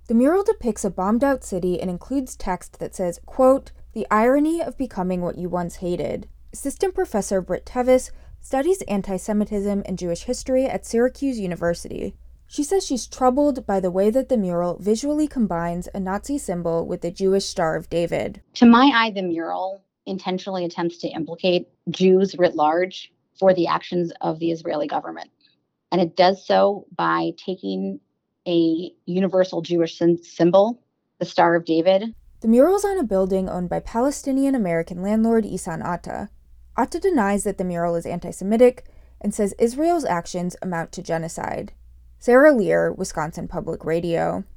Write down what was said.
The mural depicts a bombed-out city and includes text that says, quote, "The irony of becoming what you once hated." Assistant Professor Britt Tevis studies anti-Semitism and Jewish history at Syracuse University. She says she's troubled by the way that the mural visually combines a Nazi symbol with the Jewish Star of David. To my eye, the mural intentionally attempts to implicate Jews writ large for the actions of the Israeli government. And it does so by taking a universal Jewish symbol, the Star of David. The mural's on a building owned by Palestinian-American landlord Ihsan Atta. Atta denies that the mural is anti-Semitic and says Israel's actions amount to genocide. Sarah Lear, Wisconsin Public Radio.